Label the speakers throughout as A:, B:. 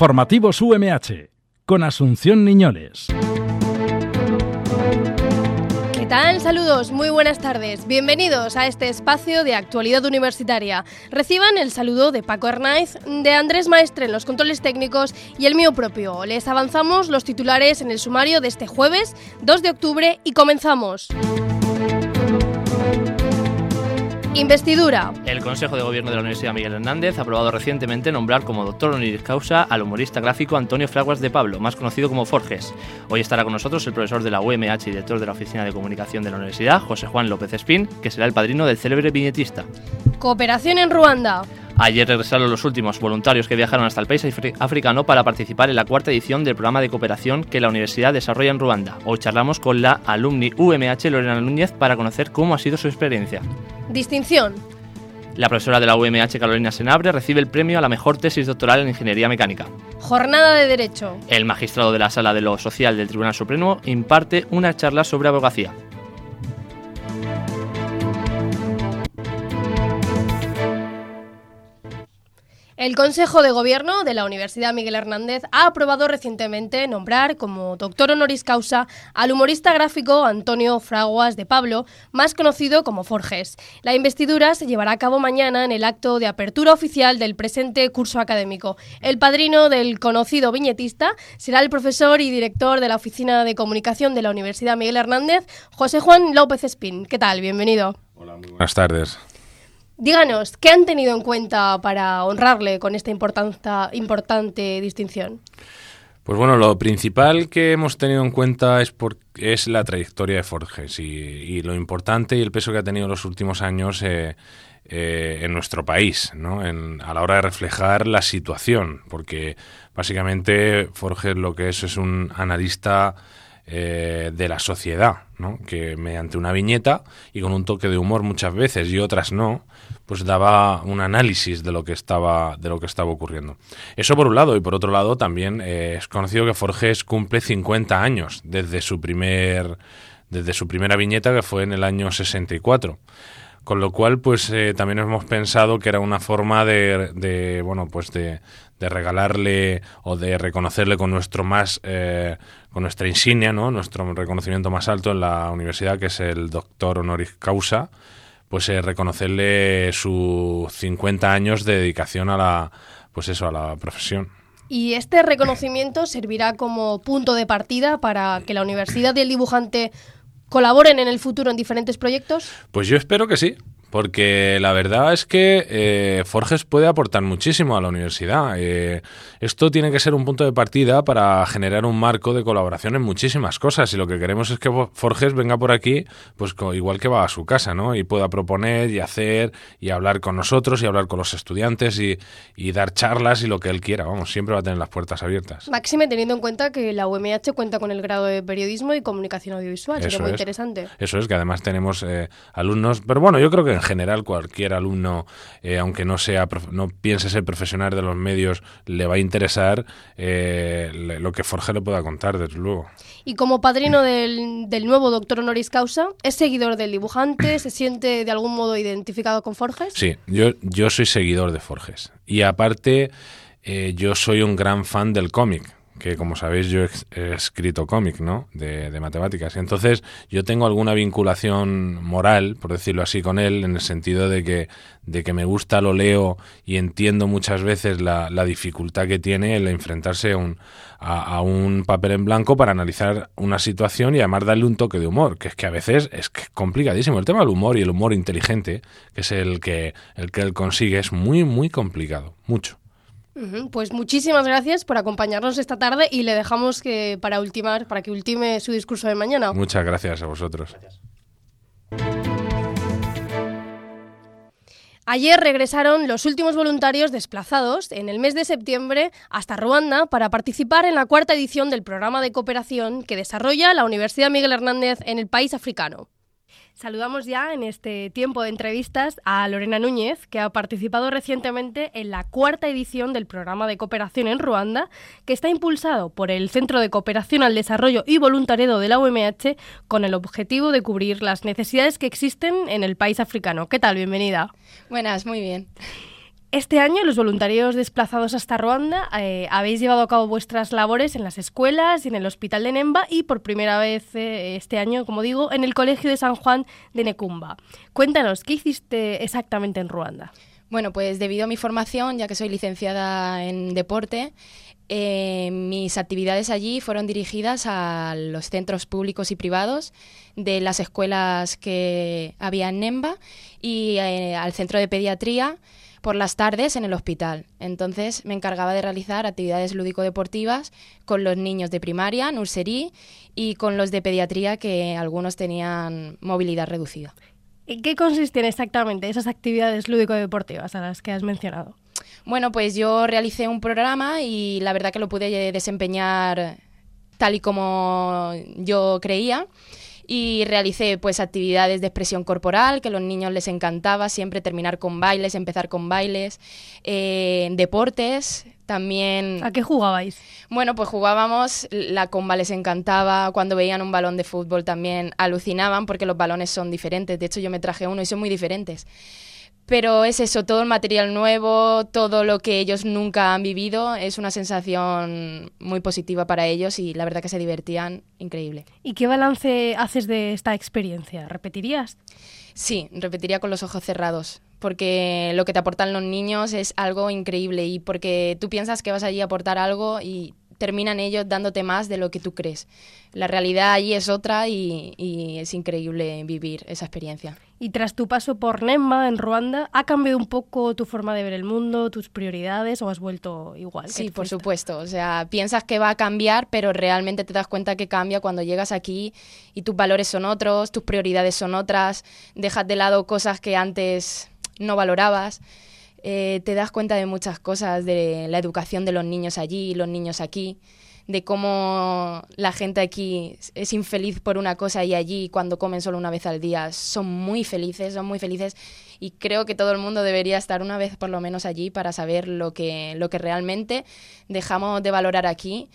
A: Informativos UMH, con Asunción Niñoles.
B: ¿Qué tal? Saludos, muy buenas tardes. Bienvenidos a este espacio de actualidad universitaria. Reciban el saludo de Paco Hernáiz, de Andrés Maestre en los controles técnicos y el mío propio. Les avanzamos los titulares en el sumario de este jueves 2 de octubre y comenzamos. Investidura.
C: El Consejo de Gobierno de la Universidad Miguel Hernández ha aprobado recientemente nombrar como doctor honoris causa al humorista gráfico Antonio Fraguas de Pablo, más conocido como Forges. Hoy estará con nosotros el profesor de la UMH y director de la Oficina de Comunicación de la Universidad, José Juan López Espín, que será el padrino del célebre viñetista.
B: Cooperación en Ruanda.
C: Ayer regresaron los últimos voluntarios que viajaron hasta el país africano para participar en la cuarta edición del programa de cooperación que la universidad desarrolla en Ruanda. Hoy charlamos con la alumni UMH Lorena Núñez para conocer cómo ha sido su experiencia.
B: Distinción.
C: La profesora de la UMH Carolina Senabre recibe el premio a la mejor tesis doctoral en Ingeniería Mecánica.
B: Jornada de Derecho.
C: El magistrado de la Sala de lo Social del Tribunal Supremo imparte una charla sobre abogacía.
B: El Consejo de Gobierno de la Universidad Miguel Hernández ha aprobado recientemente nombrar como doctor honoris causa al humorista gráfico Antonio Fraguas de Pablo, más conocido como Forges. La investidura se llevará a cabo mañana en el acto de apertura oficial del presente curso académico. El padrino del conocido viñetista será el profesor y director de la Oficina de Comunicación de la Universidad Miguel Hernández, José Juan López Espín. ¿Qué tal? Bienvenido.
D: Hola, muy buenas tardes.
B: Díganos, ¿qué han tenido en cuenta para honrarle con esta importante distinción?
D: Pues bueno, lo principal que hemos tenido en cuenta es la trayectoria de Forges y lo importante y el peso que ha tenido en los últimos años en nuestro país, ¿no? A la hora de reflejar la situación, porque básicamente Forges lo que es un analista de la sociedad, ¿no? Que mediante una viñeta y con un toque de humor muchas veces y otras no, pues daba un análisis de lo que estaba ocurriendo. Eso por un lado, y por otro lado también es conocido que Forges cumple 50 años desde su primera viñeta, que fue en el año 64. Con lo cual, pues también hemos pensado que era una forma de regalarle o de reconocerle con con nuestra insignia, ¿no? Nuestro reconocimiento más alto en la universidad, que es el doctor honoris causa, pues reconocerle sus 50 años de dedicación a la profesión.
B: ¿Y este reconocimiento servirá como punto de partida para que la Universidad y el dibujante colaboren en el futuro en diferentes proyectos?
D: Pues yo espero que sí, porque la verdad es que Forges puede aportar muchísimo a la universidad. Esto tiene que ser un punto de partida para generar un marco de colaboración en muchísimas cosas, y lo que queremos es que Forges venga por aquí, pues igual que va a su casa, ¿no? Y pueda proponer y hacer y hablar con nosotros y hablar con los estudiantes y dar charlas y lo que él quiera. Vamos, siempre va a tener las puertas abiertas.
B: Máxime, teniendo en cuenta que la UMH cuenta con el grado de Periodismo y Comunicación Audiovisual. Sería muy interesante.
D: Eso es, que además tenemos alumnos, pero bueno, yo creo que en general cualquier alumno, aunque no piense ser profesional de los medios, le va a interesar lo que Forges le pueda contar, desde luego.
B: Y como padrino del nuevo doctor honoris causa, ¿es seguidor del dibujante? ¿Se siente de algún modo identificado con Forges?
D: Sí, yo soy seguidor de Forges. Y aparte, yo soy un gran fan del cómic, que como sabéis yo he escrito cómic, ¿no? de matemáticas. Y entonces yo tengo alguna vinculación moral, por decirlo así, con él, en el sentido de que me gusta, lo leo y entiendo muchas veces la dificultad que tiene el enfrentarse a un papel en blanco para analizar una situación y además darle un toque de humor, que es que a veces es complicadísimo. El tema del humor y el humor inteligente, que es el que él consigue, es muy, muy complicado, mucho.
B: Pues muchísimas gracias por acompañarnos esta tarde y le dejamos para que ultime su discurso de mañana.
D: Muchas gracias a vosotros.
C: Gracias.
B: Ayer regresaron los últimos voluntarios desplazados en el mes de septiembre hasta Ruanda para participar en la cuarta edición del programa de cooperación que desarrolla la Universidad Miguel Hernández en el país africano. Saludamos ya en este tiempo de entrevistas a Lorena Núñez, que ha participado recientemente en la cuarta edición del programa de cooperación en Ruanda, que está impulsado por el Centro de Cooperación al Desarrollo y Voluntariado de la UMH con el objetivo de cubrir las necesidades que existen en el país africano. ¿Qué tal? Bienvenida.
E: Buenas, muy bien.
B: Este año, los voluntarios desplazados hasta Ruanda habéis llevado a cabo vuestras labores en las escuelas y en el hospital de Nemba y por primera vez este año, como digo, en el colegio de San Juan de Necumba. Cuéntanos, ¿qué hiciste exactamente en Ruanda?
E: Bueno, pues debido a mi formación, ya que soy licenciada en deporte, mis actividades allí fueron dirigidas a los centros públicos y privados de las escuelas que había en Nemba y al centro de pediatría por las tardes en el hospital. Entonces me encargaba de realizar actividades lúdico-deportivas con los niños de primaria, nursery, y con los de pediatría, que algunos tenían movilidad reducida.
B: ¿En qué consistían exactamente esas actividades lúdico-deportivas a las que has mencionado?
E: Bueno, pues yo realicé un programa y la verdad que lo pude desempeñar tal y como yo creía. Y realicé pues actividades de expresión corporal, que a los niños les encantaba, siempre terminar con bailes, empezar con bailes, deportes también.
B: ¿A qué jugabais?
E: Bueno, pues jugábamos, la comba les encantaba, cuando veían un balón de fútbol también alucinaban porque los balones son diferentes, de hecho yo me traje uno y son muy diferentes. Pero es eso, todo el material nuevo, todo lo que ellos nunca han vivido, es una sensación muy positiva para ellos y la verdad que se divertían increíble.
B: ¿Y qué balance haces de esta experiencia? ¿Repetirías?
E: Sí, repetiría con los ojos cerrados, porque lo que te aportan los niños es algo increíble y porque tú piensas que vas allí a aportar algo y terminan ellos dándote más de lo que tú crees. La realidad allí es otra y es increíble vivir esa experiencia.
B: Y tras tu paso por Nemba, en Ruanda, ¿ha cambiado un poco tu forma de ver el mundo, tus prioridades, o has vuelto igual?
E: Sí, por supuesto. O sea, piensas que va a cambiar, pero realmente te das cuenta que cambia cuando llegas aquí y tus valores son otros, tus prioridades son otras, dejas de lado cosas que antes no valorabas. Te das cuenta de muchas cosas, de la educación de los niños allí y los niños aquí, de cómo la gente aquí es infeliz por una cosa y allí cuando comen solo una vez al día son muy felices y creo que todo el mundo debería estar una vez por lo menos allí para saber lo que realmente dejamos de valorar aquí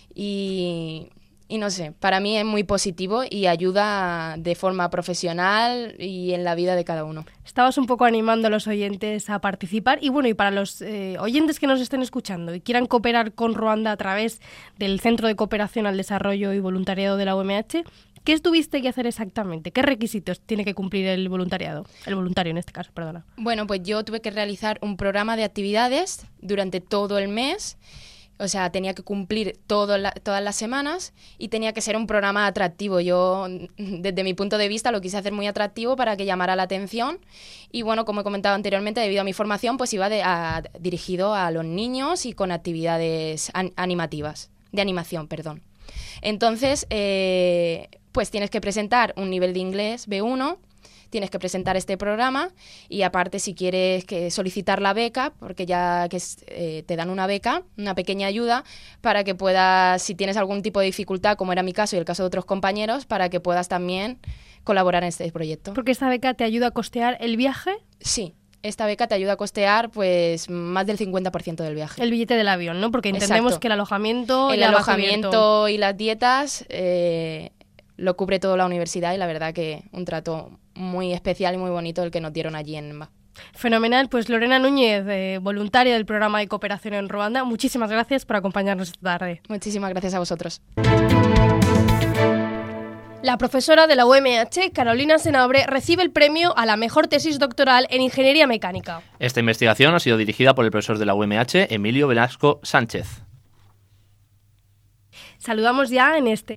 E: y no sé, para mí es muy positivo y ayuda de forma profesional y en la vida de cada uno.
B: Estabas un poco animando a los oyentes a participar y bueno, y para los oyentes que nos estén escuchando y quieran cooperar con Ruanda a través del Centro de Cooperación al Desarrollo y Voluntariado de la UMH, ¿qué tuviste que hacer exactamente? ¿Qué requisitos tiene que cumplir el voluntariado? El voluntario en este caso, perdona.
E: Bueno, pues yo tuve que realizar un programa de actividades durante todo el mes. O sea, tenía que cumplir todas las semanas y tenía que ser un programa atractivo. Yo, desde mi punto de vista, lo quise hacer muy atractivo para que llamara la atención. Y bueno, como he comentado anteriormente, debido a mi formación, pues iba dirigido a los niños y con actividades animativas, de animación, perdón. Entonces, pues tienes que presentar un nivel de inglés B1, tienes que presentar este programa y aparte si quieres solicitar la beca, porque ya que te dan una beca, una pequeña ayuda para que puedas, si tienes algún tipo de dificultad, como era mi caso y el caso de otros compañeros, para que puedas también colaborar en este proyecto.
B: ¿Porque esta beca te ayuda a costear el viaje?
E: Sí. Esta beca te ayuda a costear pues más del 50% del viaje.
B: El billete del avión, ¿no? Porque entendemos que el alojamiento
E: y las dietas lo cubre toda la universidad y la verdad que un trato muy especial y muy bonito el que nos dieron allí en Nemba.
B: Fenomenal, pues Lorena Núñez, voluntaria del programa de cooperación en Ruanda, muchísimas gracias por acompañarnos esta tarde.
E: Muchísimas gracias a vosotros.
B: La profesora de la UMH, Carolina Senabre, recibe el premio a la mejor tesis doctoral en Ingeniería Mecánica.
C: Esta investigación ha sido dirigida por el profesor de la UMH, Emilio Velasco Sánchez.
B: Saludamos ya en este.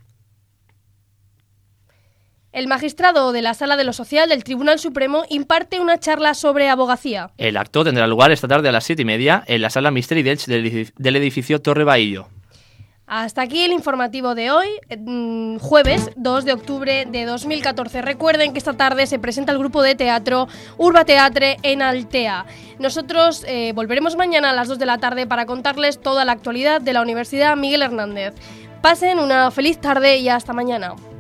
B: El magistrado de la Sala de lo Social del Tribunal Supremo imparte una charla sobre abogacía.
C: El acto tendrá lugar esta tarde a las 7:30 en la Sala Misteri d'Elx del edificio Torre Bahillo.
B: Hasta aquí el informativo de hoy, jueves 2 de octubre de 2014. Recuerden que esta tarde se presenta el grupo de teatro Urba Teatre en Altea. Nosotros volveremos mañana a las 2 de la tarde para contarles toda la actualidad de la Universidad Miguel Hernández. Pasen una feliz tarde y hasta mañana.